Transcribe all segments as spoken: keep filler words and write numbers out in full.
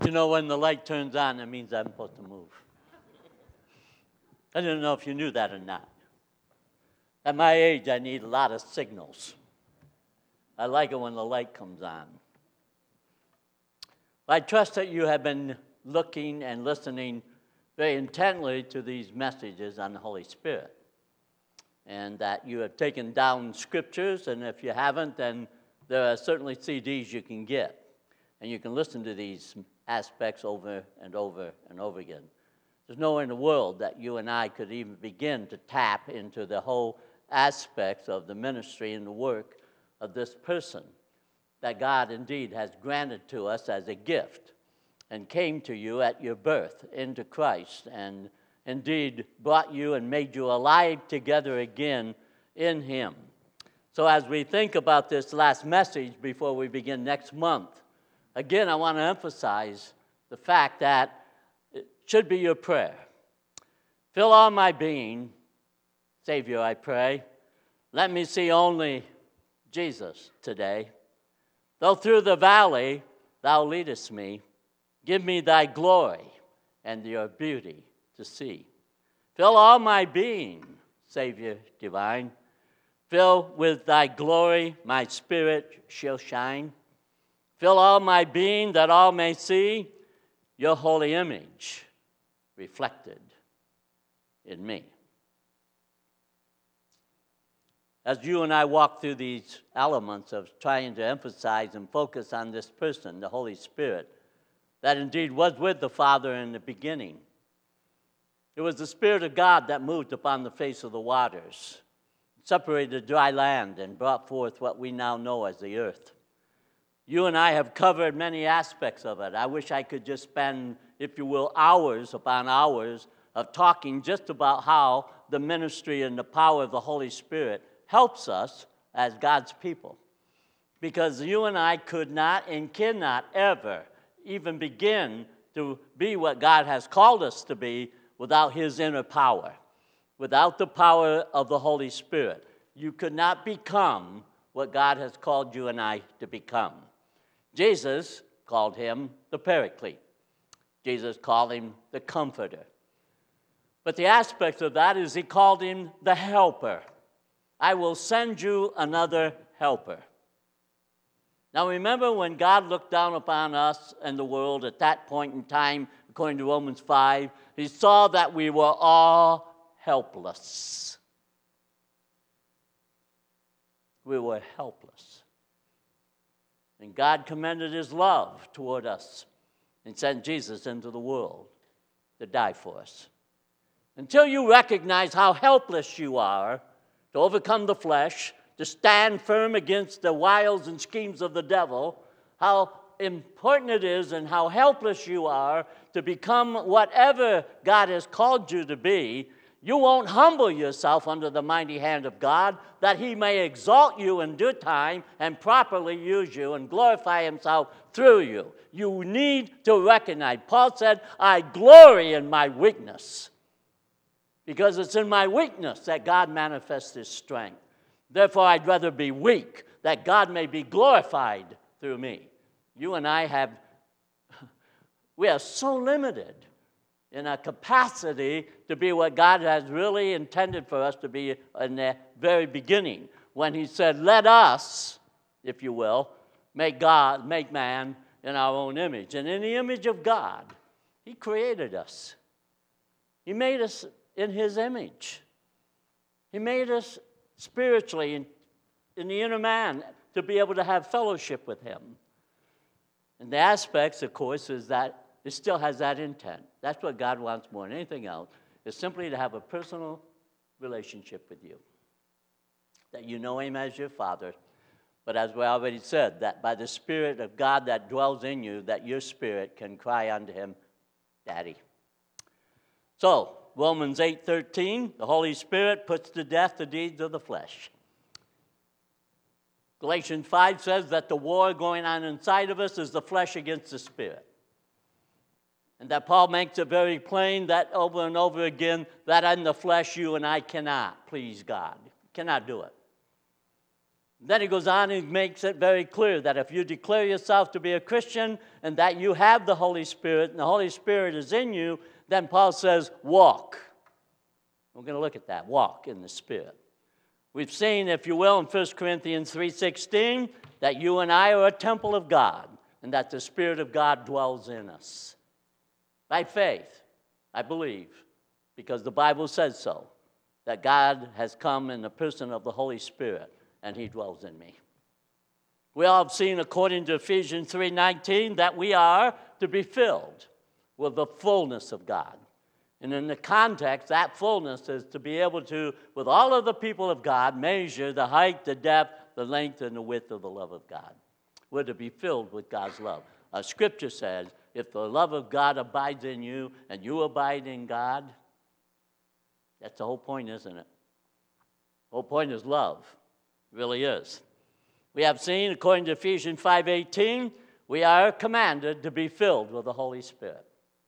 You know, when the light turns on, that means I'm supposed to move. I don't know if you knew that or not. At my age, I need a lot of signals. I like it when the light comes on. I trust that you have been looking and listening very intently to these messages on the Holy Spirit, and that you have taken down scriptures, and if you haven't, then there are certainly C Ds you can get, and you can listen to these aspects over and over and over again. There's nowhere in the world that you and I could even begin to tap into the whole aspects of the ministry and the work of this person that God indeed has granted to us as a gift and came to you at your birth into Christ and indeed brought you and made you alive together again in Him. So as we think about this last message before we begin next month, again, I want to emphasize the fact that it should be your prayer. Fill all my being, Savior, I pray. Let me see only Jesus today. Though through the valley thou leadest me, give me thy glory and your beauty to see. Fill all my being, Savior divine. Fill with thy glory my spirit shall shine. Fill all my being that all may see your holy image reflected in me. As you and I walk through these elements of trying to emphasize and focus on this person, the Holy Spirit, that indeed was with the Father in the beginning. It was the Spirit of God that moved upon the face of the waters, separated the dry land, and brought forth what we now know as the earth. You and I have covered many aspects of it. I wish I could just spend, if you will, hours upon hours of talking just about how the ministry and the power of the Holy Spirit helps us as God's people. Because you and I could not and cannot ever even begin to be what God has called us to be without His inner power. Without the power of the Holy Spirit, you could not become what God has called you and I to become. Jesus called Him the Paraclete. Jesus called Him the Comforter. But the aspect of that is He called Him the Helper. I will send you another helper. Now remember when God looked down upon us and the world at that point in time, according to Romans five, He saw that we were all helpless. We were helpless. And God commended His love toward us and sent Jesus into the world to die for us. Until you recognize how helpless you are to overcome the flesh, to stand firm against the wiles and schemes of the devil, how important it is and how helpless you are to become whatever God has called you to be, you won't humble yourself under the mighty hand of God, that He may exalt you in due time and properly use you and glorify Himself through you. You need to recognize. Paul said, I glory in my weakness, because it's in my weakness that God manifests His strength. Therefore, I'd rather be weak, that God may be glorified through me. You and I have, we are so limited in our capacity to be what God has really intended for us to be in the very beginning, when He said, let us, if you will, make God, make man in our own image. And in the image of God, He created us. He made us in His image. He made us spiritually in, in the inner man to be able to have fellowship with Him. And the aspects, of course, is that it still has that intent. That's what God wants more than anything else, is simply to have a personal relationship with you. That you know Him as your Father, but as we already said, that by the Spirit of God that dwells in you, that your spirit can cry unto Him, Daddy. So, Romans eight thirteen, the Holy Spirit puts to death the deeds of the flesh. Galatians five says that the war going on inside of us is the flesh against the Spirit. And that Paul makes it very plain that over and over again, that in the flesh you and I cannot please God. Cannot do it. Then he goes on and makes it very clear that if you declare yourself to be a Christian and that you have the Holy Spirit and the Holy Spirit is in you, then Paul says, walk. We're going to look at that, walk in the Spirit. We've seen, if you will, in First Corinthians three sixteen, that you and I are a temple of God and that the Spirit of God dwells in us. By faith, I believe, because the Bible says so, that God has come in the person of the Holy Spirit and he dwells in me. We all have seen, according to Ephesians three nineteen, that we are to be filled with the fullness of God. And in the context, that fullness is to be able to, with all of the people of God, measure the height, the depth, the length, and the width of the love of God. We're to be filled with God's love. Our scripture says, if the love of God abides in you and you abide in God, that's the whole point, isn't it? The whole point is love. It really is. We have seen, according to Ephesians five eighteen, we are commanded to be filled with the Holy Spirit.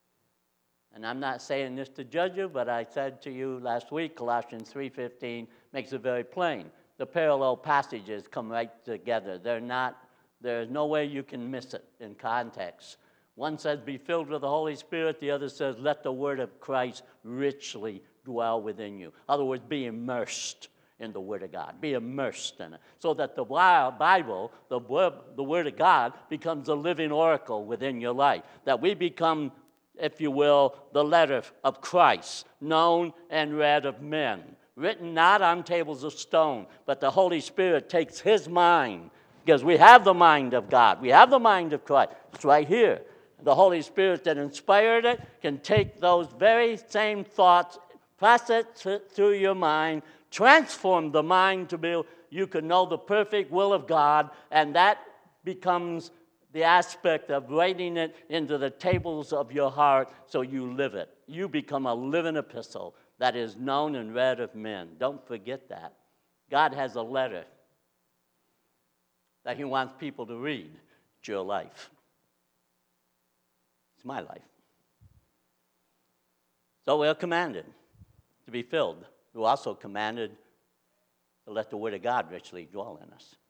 And I'm not saying this to judge you, but I said to you last week, Colossians three fifteen makes it very plain. The parallel passages come right together. They're not, there's no way you can miss it in context. One says, be filled with the Holy Spirit. The other says, let the word of Christ richly dwell within you. In other words, be immersed in the Word of God. Be immersed in it. So that the Bible, the word, the Word of God, becomes a living oracle within your life. That we become, if you will, the letter of Christ, known and read of men. Written not on tables of stone, but the Holy Spirit takes his mind, because we have the mind of God. We have the mind of Christ. It's right here. The Holy Spirit that inspired it can take those very same thoughts, process it through your mind, transform the mind to be, you can know the perfect will of God, and that becomes the aspect of writing it into the tables of your heart so you live it. You become a living epistle that is known and read of men. Don't forget that. God has a letter that he wants people to read. It's your life. It's my life. So we're commanded to be filled. We're also commanded to let the Word of God richly dwell in us.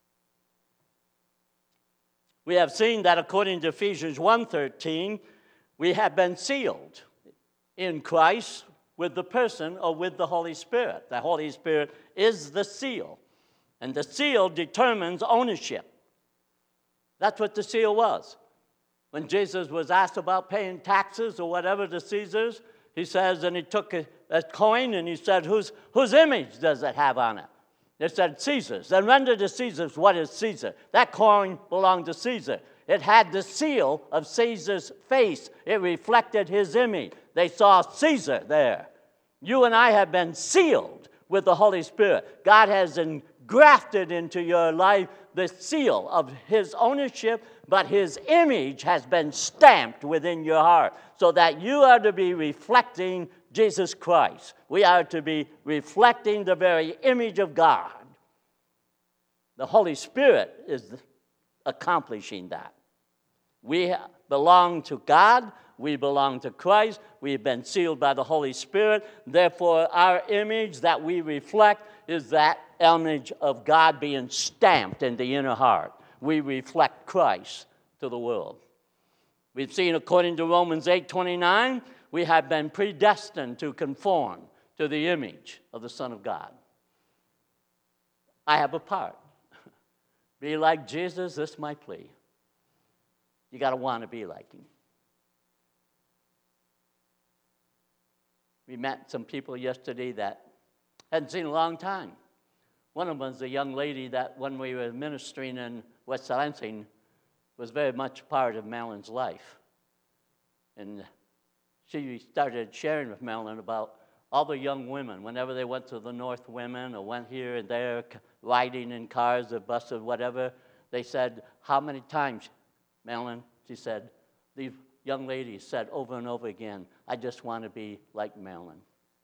We have seen that according to Ephesians one thirteen, we have been sealed in Christ with the person or with the Holy Spirit. The Holy Spirit is the seal, and the seal determines ownership. That's what the seal was. When Jesus was asked about paying taxes or whatever to Caesars, he says, and he took a, a coin and he said, whose, whose image does it have on it? They said, Caesar's. Then render to Caesar's what is Caesar. That coin belonged to Caesar. It had the seal of Caesar's face. It reflected his image. They saw Caesar there. You and I have been sealed with the Holy Spirit. God has engrafted into your life the seal of his ownership, but his image has been stamped within your heart so that you are to be reflecting Jesus Christ. We are to be reflecting the very image of God. The Holy Spirit is accomplishing that. We belong to God. We belong to Christ. We've been sealed by the Holy Spirit. Therefore, our image that we reflect is that image of God being stamped in the inner heart. We reflect Christ to the world. We've seen, according to Romans eight twenty-nine, we have been predestined to conform to the image of the Son of God. I have a part. Be like Jesus, this is my plea. You got to want to be like him. We met some people yesterday that hadn't seen in a long time. One of them was a young lady that when we were ministering in West Lansing was very much part of Marilyn's life. And she started sharing with Marilyn about all the young women, whenever they went to the North Women or went here and there, riding in cars or buses, whatever, they said, how many times, Marilyn, she said, these young ladies said over and over again, I just want to be like Marilyn.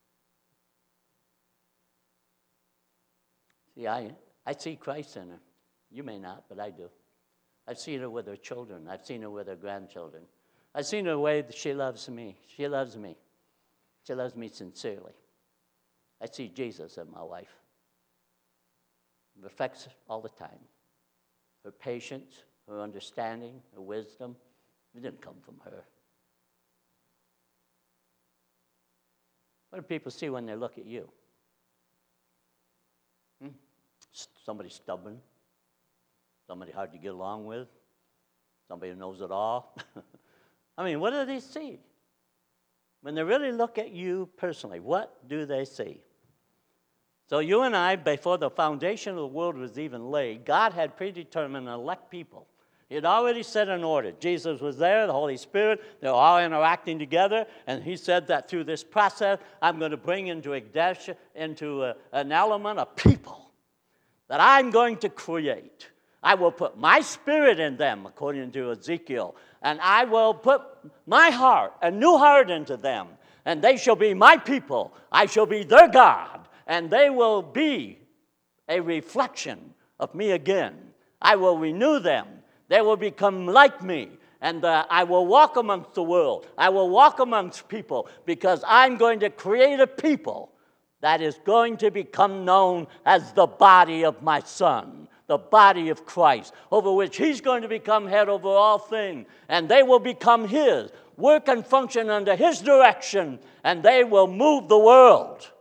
See, I, I see Christ in her. You may not, but I do. I've seen her with her children. I've seen her with her grandchildren. I've seen her way that she loves me. She loves me. She loves me sincerely. I see Jesus in my wife. It affects all the time. Her patience, her understanding, her wisdom, it didn't come from her. What do people see when they look at you? Hmm? Somebody stubborn? Somebody hard to get along with? Somebody who knows it all? I mean, what do they see? When they really look at you personally, what do they see? So you and I, before the foundation of the world was even laid, God had predetermined and elect people. He had already set an order. Jesus was there, the Holy Spirit, they were all interacting together, and he said that through this process, I'm going to bring into, a, into a, an element of people that I'm going to create. I will put my spirit in them, according to Ezekiel, and I will put my heart, a new heart into them, and they shall be my people. I shall be their God, and they will be a reflection of me again. I will renew them. They will become like me, and uh, I will walk amongst the world. I will walk amongst people because I'm going to create a people that is going to become known as the body of my Son, the body of Christ, over which he's going to become head over all things, and they will become his, work and function under his direction, and they will move the world.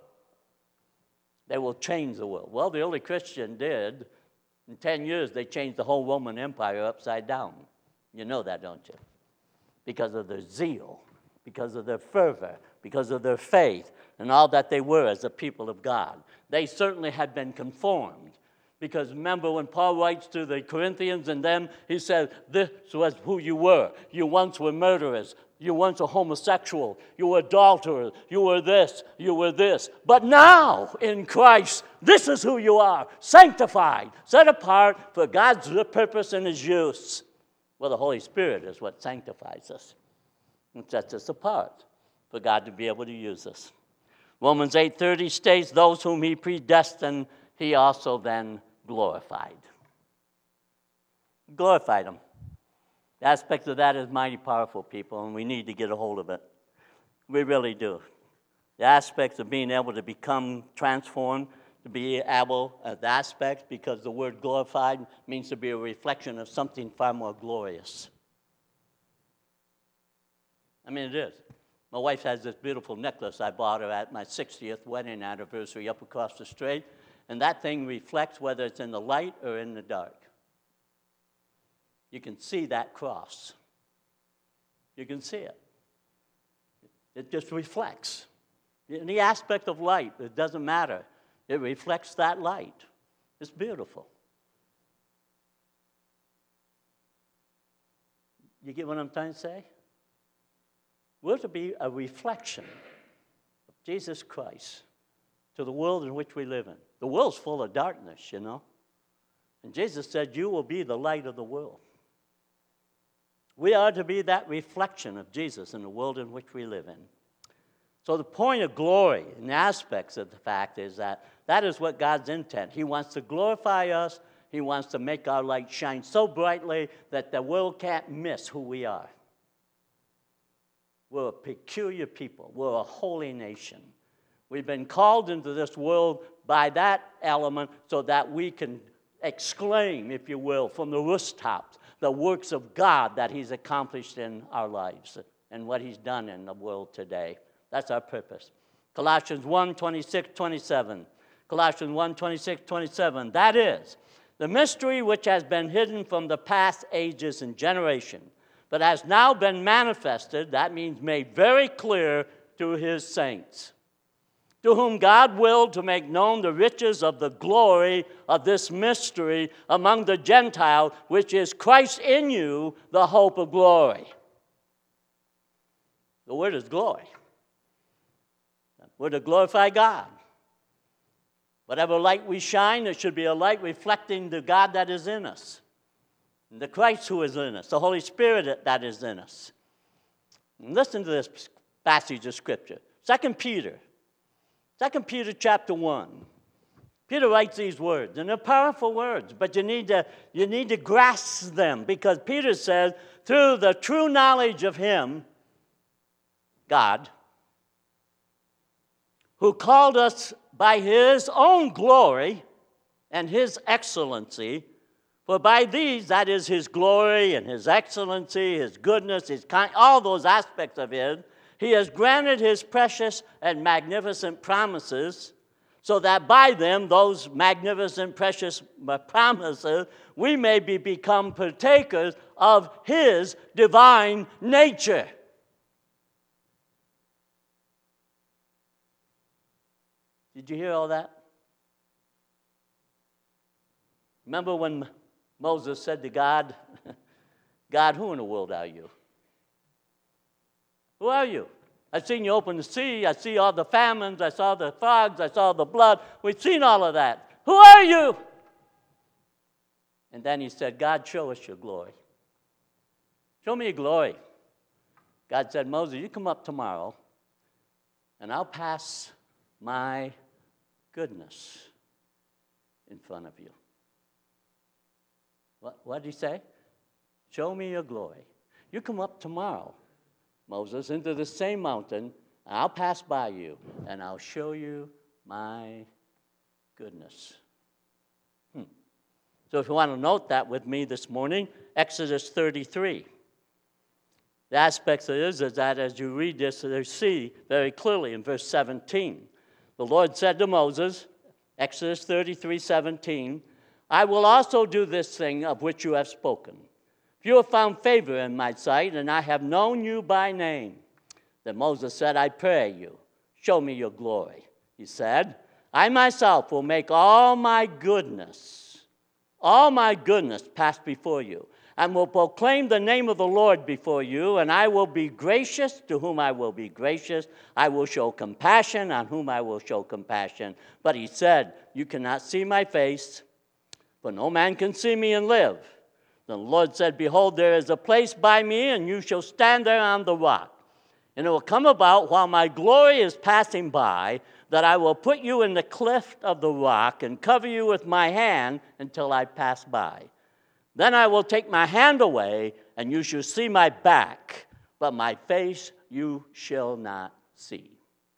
They will change the world. Well, the early Christian did. In ten years, they changed the whole Roman Empire upside down. You know that, don't you? Because of their zeal, because of their fervor, because of their faith, and all that they were as a people of God. They certainly had been conformed. Because remember when Paul writes to the Corinthians and them, he said, this was who you were. You once were murderers. You once were homosexual. You were adulterers. You were this. You were this. But now, in Christ, this is who you are. Sanctified. Set apart for God's purpose and his use. Well, the Holy Spirit is what sanctifies us. And sets us apart for God to be able to use us. Romans eight thirty states, those whom he predestined, he also then glorified. Glorified them. The aspect of that is mighty powerful, people, and we need to get a hold of it. We really do. The aspects of being able to become transformed, to be able, uh, the aspects, because the word glorified means to be a reflection of something far more glorious. I mean, it is. My wife has this beautiful necklace I bought her at my sixtieth wedding anniversary up across the street, and that thing reflects whether it's in the light or in the dark. You can see that cross. You can see it. It just reflects. In the aspect of light, it doesn't matter. It reflects that light. It's beautiful. You get what I'm trying to say? We're to be a reflection of Jesus Christ to the world in which we live in. The world's full of darkness, you know. And Jesus said, you will be the light of the world. We are to be that reflection of Jesus in the world in which we live in. So the point of glory and the aspects of the fact is that that is what God's intent. He wants to glorify us. He wants to make our light shine so brightly that the world can't miss who we are. We're a peculiar people. We're a holy nation. We've been called into this world by that element so that we can exclaim, if you will, from the rooftops, the works of God that he's accomplished in our lives and what he's done in the world today. That's our purpose. Colossians one, twenty-six, twenty-seven. Colossians one, twenty-six, twenty-seven. That is, the mystery which has been hidden from the past ages and generations, but has now been manifested, that means made very clear to his saints, to whom God willed to make known the riches of the glory of this mystery among the Gentiles, which is Christ in you, the hope of glory. The word is glory. We're to glorify God. Whatever light we shine, it should be a light reflecting the God that is in us, the Christ who is in us, the Holy Spirit that is in us. And listen to this passage of Scripture. Second Peter. Second Peter chapter one. Peter writes these words, and they're powerful words, but you need to, you need to grasp them, because Peter says, through the true knowledge of him, God, who called us by his own glory and his excellency. For by these, that is his glory and his excellency, his goodness, his kind, all those aspects of his, he has granted his precious and magnificent promises, so that by them, those magnificent, precious promises, we may be become partakers of his divine nature. Did you hear all that? Remember when Moses said to God, God, who in the world are you? Who are you? I've seen you open the sea. I see all the famines. I saw the frogs. I saw the blood. We've seen all of that. Who are you? And then he said, God, show us your glory. Show me your glory. God said, Moses, you come up tomorrow, and I'll pass my goodness in front of you. What, what did he say? Show me your glory. You come up tomorrow, Moses, into the same mountain, and I'll pass by you, and I'll show you my goodness. Hmm. So if you want to note that with me this morning, Exodus thirty-three. The aspect of it is, is that as you read this, you see very clearly in verse seventeen. The Lord said to Moses, Exodus thirty-three, seventeen, I will also do this thing of which you have spoken. If you have found favor in my sight, and I have known you by name. Then Moses said, I pray you, show me your glory. He said, I myself will make all my goodness, all my goodness pass before you, and will proclaim the name of the Lord before you, and I will be gracious to whom I will be gracious. I will show compassion on whom I will show compassion. But he said, you cannot see my face, for no man can see me and live. The Lord said, behold, there is a place by me, and you shall stand there on the rock. And it will come about while my glory is passing by, that I will put you in the cleft of the rock and cover you with my hand until I pass by. Then I will take my hand away, and you shall see my back, but my face you shall not see.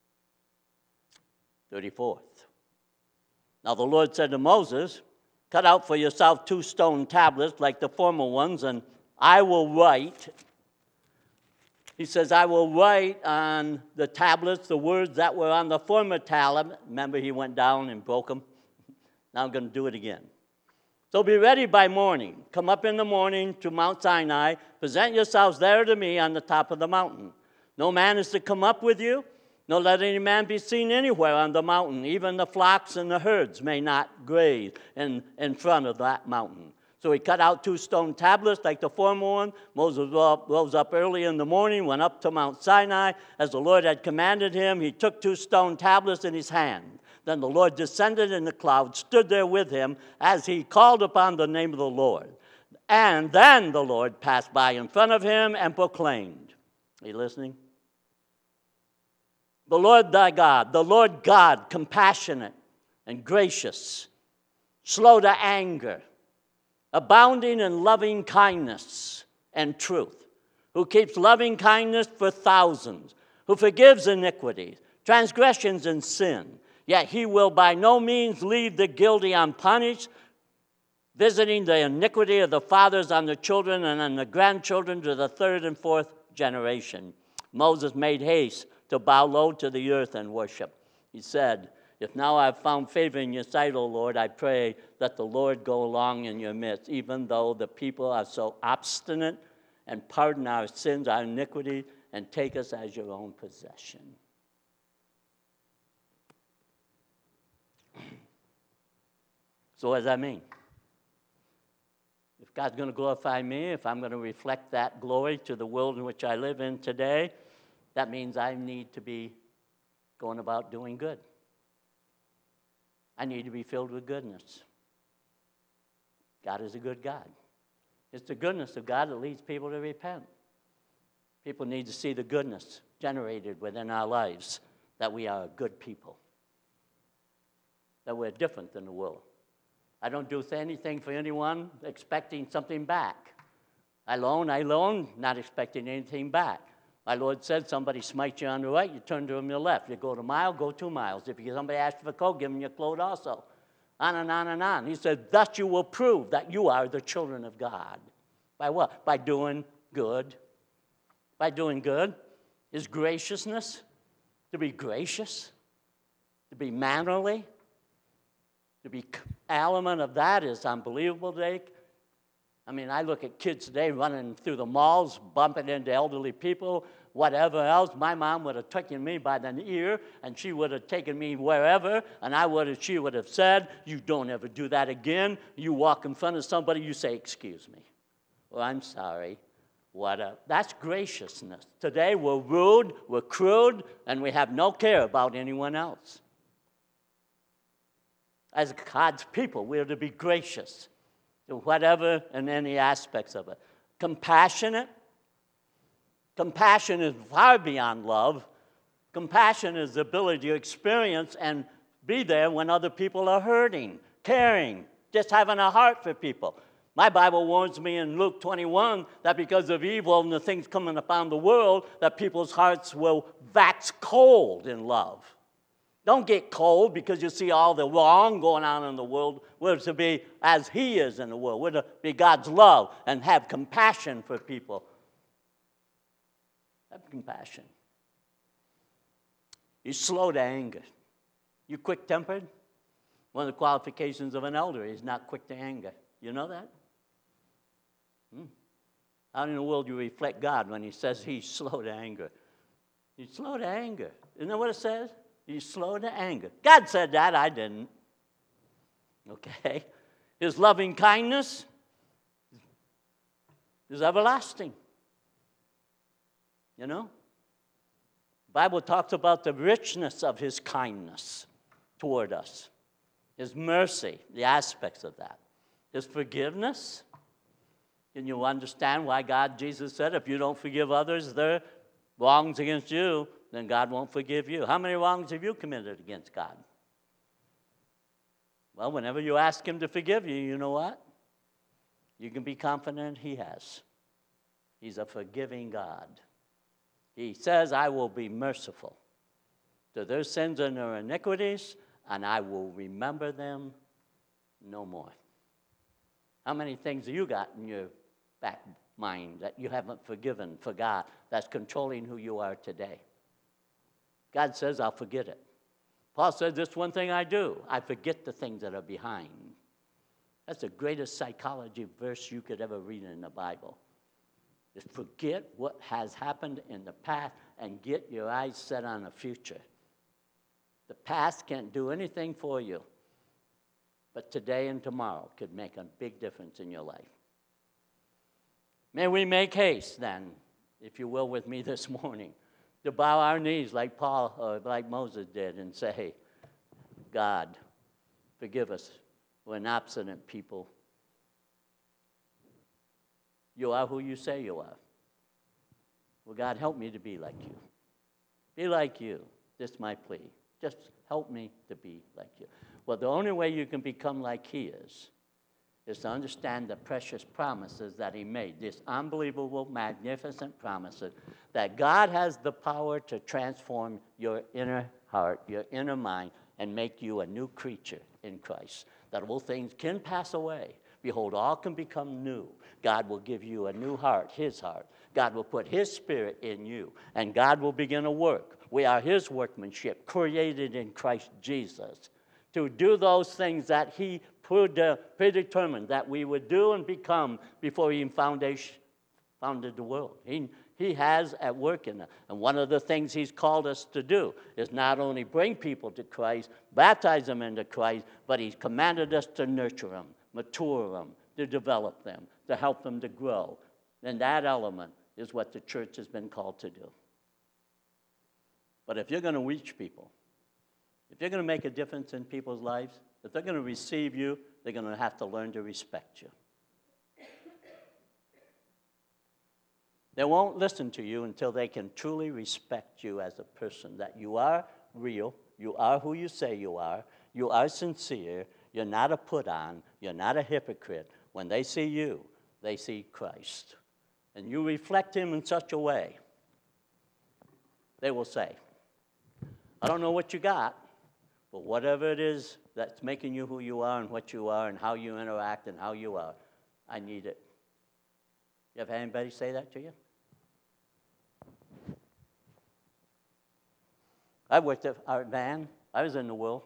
thirty-fourth. Now the Lord said to Moses, cut out for yourself two stone tablets like the former ones, and I will write. He says, I will write on the tablets the words that were on the former tablet. Remember, he went down and broke them. Now I'm going to do it again. So be ready by morning. Come up in the morning to Mount Sinai. Present yourselves there to me on the top of the mountain. No man is to come up with you, nor let any man be seen anywhere on the mountain. Even the flocks and the herds may not graze in, in front of that mountain. So he cut out two stone tablets like the former one. Moses rose up early in the morning, went up to Mount Sinai. As the Lord had commanded him, he took two stone tablets in his hand. Then the Lord descended in the cloud, stood there with him as he called upon the name of the Lord. And then the Lord passed by in front of him and proclaimed. Are you listening? The Lord thy God, the Lord God, compassionate and gracious, slow to anger, abounding in loving kindness and truth, who keeps loving kindness for thousands, who forgives iniquities, transgressions, and sin. Yet he will by no means leave the guilty unpunished, visiting the iniquity of the fathers on the children and on the grandchildren to the third and fourth generation. Moses made haste to bow low to the earth and worship. He said, if now I have found favor in your sight, O Lord, I pray that the Lord go along in your midst, even though the people are so obstinate, and pardon our sins, our iniquity, and take us as your own possession. So what does that mean? If God's going to glorify me, if I'm going to reflect that glory to the world in which I live in today, that means I need to be going about doing good. I need to be filled with goodness. God is a good God. It's the goodness of God that leads people to repent. People need to see the goodness generated within our lives, that we are a good people, that we're different than the world. I don't do anything for anyone expecting something back. I loan, I loan, not expecting anything back. My Lord said, somebody smites you on the right, you turn to him on the left. You go a mile, go two miles. If somebody asks you for a coat, give them your coat also. On and on and on. He said, thus you will prove that you are the children of God. By what? By doing good. By doing good. Is graciousness to be gracious, to be mannerly, to be element of that is unbelievable today. I mean, I look at kids today running through the malls, bumping into elderly people, whatever else. My mom would have taken me by the ear, and she would have taken me wherever, and I would have, she would have said, you don't ever do that again. You walk in front of somebody, you say, excuse me. Well, I'm sorry. What a, that's graciousness. Today we're rude, we're crude, and we have no care about anyone else. As God's people, we're to be gracious to whatever and any aspects of it. Compassionate. Compassion is far beyond love. Compassion is the ability to experience and be there when other people are hurting, caring, just having a heart for people. My Bible warns me in Luke twenty-one that because of evil and the things coming upon the world, that people's hearts will wax cold in love. Don't get cold because you see all the wrong going on in the world. We're to be as He is in the world. We're to be God's love and have compassion for people. Have compassion. You're slow to anger. You're quick-tempered. One of the qualifications of an elder is not quick to anger. You know that? Hmm. How in the world do you reflect God when He says He's slow to anger? He's slow to anger. Isn't that what it says? He's slow to anger. God said that, I didn't. Okay? His loving kindness is everlasting. You know? The Bible talks about the richness of His kindness toward us. His mercy, the aspects of that. His forgiveness. Can you understand why God, Jesus said, if you don't forgive others their wrongs against you, then God won't forgive you. How many wrongs have you committed against God? Well, whenever you ask Him to forgive you, you know what? You can be confident He has. He's a forgiving God. He says, I will be merciful to their sins and their iniquities, and I will remember them no more. How many things have you got in your back mind that you haven't forgiven, forgot, that's controlling who you are today? God says, I'll forget it. Paul says, this one thing I do, I forget the things that are behind. That's the greatest psychology verse you could ever read in the Bible. Just forget what has happened in the past and get your eyes set on the future. The past can't do anything for you, but today and tomorrow could make a big difference in your life. May we make haste then, if you will, with me this morning, to bow our knees like Paul or like Moses did and say, God, forgive us. We're an obstinate people. You are who you say you are. Well, God, help me to be like you. Be like you. This is my plea. Just help me to be like you. Well, the only way you can become like He is, is to understand the precious promises that He made. These unbelievable, magnificent promises that God has the power to transform your inner heart, your inner mind, and make you a new creature in Christ. That old things can pass away. Behold, all can become new. God will give you a new heart, His heart. God will put His Spirit in you, and God will begin a work. We are His workmanship, created in Christ Jesus, to do those things that He predetermined that we would do and become before He foundation, founded the world. He, he has at work in it. And one of the things He's called us to do is not only bring people to Christ, baptize them into Christ, but He's commanded us to nurture them, mature them, to develop them, to help them to grow. And that element is what the church has been called to do. But if you're going to reach people, if you're going to make a difference in people's lives, if they're going to receive you, they're going to have to learn to respect you. They won't listen to you until they can truly respect you as a person, that you are real, you are who you say you are, you are sincere, you're not a put-on, you're not a hypocrite. When they see you, they see Christ. And you reflect Him in such a way, they will say, I don't know what you got, but whatever it is that's making you who you are and what you are and how you interact and how you are. I need it. You ever had anybody say that to you? I worked at our van. I was in the world.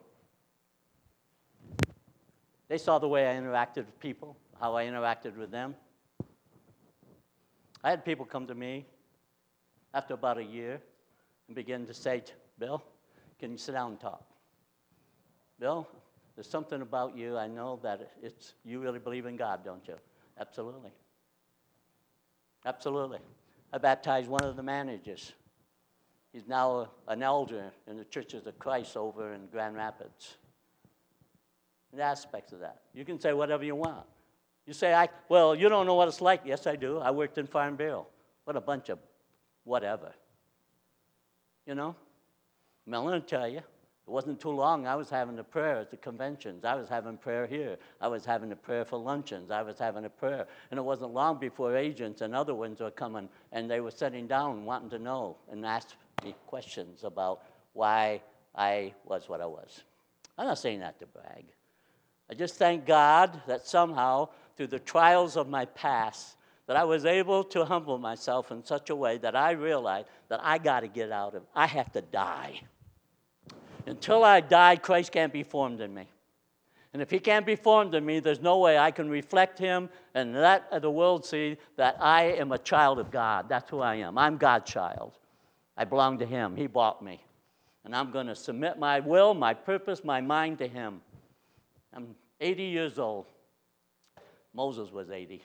They saw the way I interacted with people, how I interacted with them. I had people come to me after about a year and begin to say, Bill, can you sit down and talk? Bill, there's something about you. I know that it's you really believe in God, don't you? Absolutely. Absolutely. I baptized one of the managers. He's now a, an elder in the Churches of Christ over in Grand Rapids. The aspects of that. You can say whatever you want. You say, I, well, you don't know what it's like. Yes, I do. I worked in Farm Bureau. What a bunch of whatever. You know? I'm going to tell you, it wasn't too long. I was having a prayer at the conventions. I was having prayer here. I was having a prayer for luncheons. I was having a prayer. And it wasn't long before agents and other ones were coming, and they were sitting down wanting to know and ask me questions about why I was what I was. I'm not saying that to brag. I just thank God that somehow, through the trials of my past, that I was able to humble myself in such a way that I realized that I got to get out of it. I have to die. Until I die, Christ can't be formed in me. And if he can't be formed in me, there's no way I can reflect him and let the world see that I am a child of God. That's who I am. I'm God's child. I belong to him. He bought me. And I'm going to submit my will, my purpose, my mind to him. I'm eighty years old. Moses was eighty.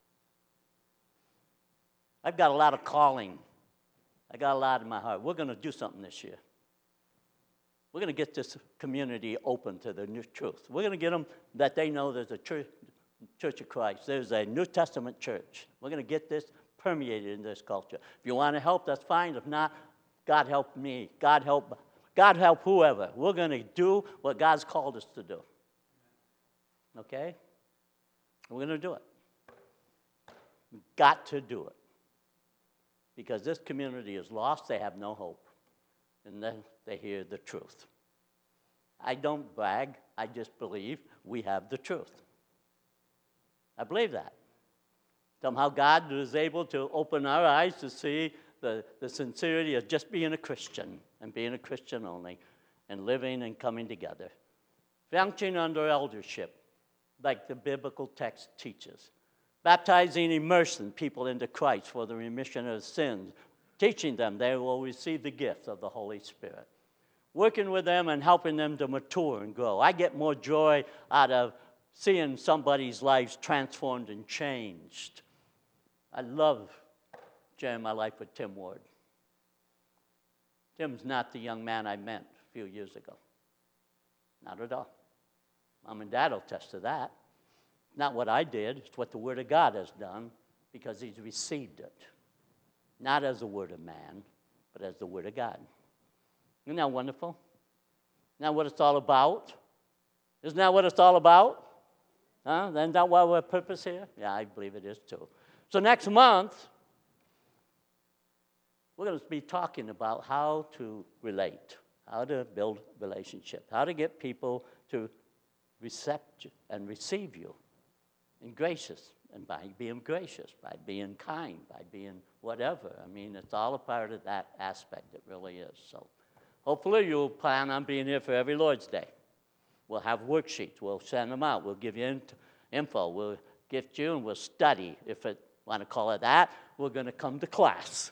I've got a lot of calling. I got a lot in my heart. We're going to do something this year. We're going to get this community open to the new truth. We're going to get them that they know there's a church, church of Christ. There's a New Testament church. We're going to get this permeated in this culture. If you want to help, that's fine. If not, God help me. God help, God help whoever. We're going to do what God's called us to do. Okay? We're going to do it. We've got to do it. Because this community is lost. They have no hope. And then they hear the truth. I don't brag. I just believe we have the truth. I believe that. Somehow God was able to open our eyes to see the, the sincerity of just being a Christian and being a Christian only and living and coming together. Functioning under eldership, like the biblical text teaches. Baptizing, immersing people into Christ for the remission of sins. Teaching them they will receive the gift of the Holy Spirit. Working with them and helping them to mature and grow. I get more joy out of seeing somebody's lives transformed and changed. I love sharing my life with Tim Ward. Tim's not the young man I met a few years ago. Not at all. Mom and Dad will attest to that. Not what I did, it's what the Word of God has done because he's received it. Not as the word of man, but as the word of God. Isn't that wonderful? Isn't that what it's all about? Isn't that what it's all about? Huh? Isn't that why we're purpose here? Yeah, I believe it is too. So next month, we're going to be talking about how to relate, how to build relationships, how to get people to accept and receive you and gracious. And by being gracious, by being kind, by being whatever. I mean, it's all a part of that aspect. It really is. So hopefully you'll plan on being here for every Lord's Day. We'll have worksheets. We'll send them out. We'll give you info. We'll gift you and we'll study. If you want to call it that, we're going to come to class.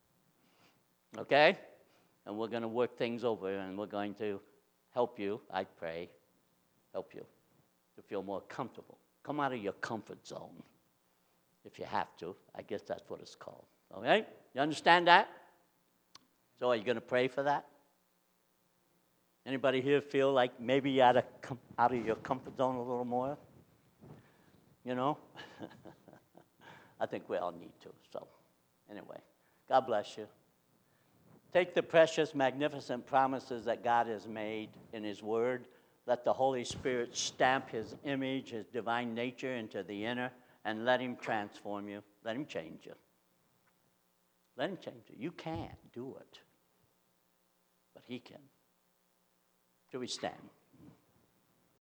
Okay? And we're going to work things over and we're going to help you, I pray, help you to feel more comfortable. Come out of your comfort zone, if you have to. I guess that's what it's called. Okay? You understand that? So are you going to pray for that? Anybody here feel like maybe you ought to come out of your comfort zone a little more? You know? I think we all need to. So anyway, God bless you. Take the precious, magnificent promises that God has made in his word. Let the Holy Spirit stamp his image, his divine nature into the inner, and let him transform you. Let him change you. Let him change you. You can't do it, but he can. Shall we stand?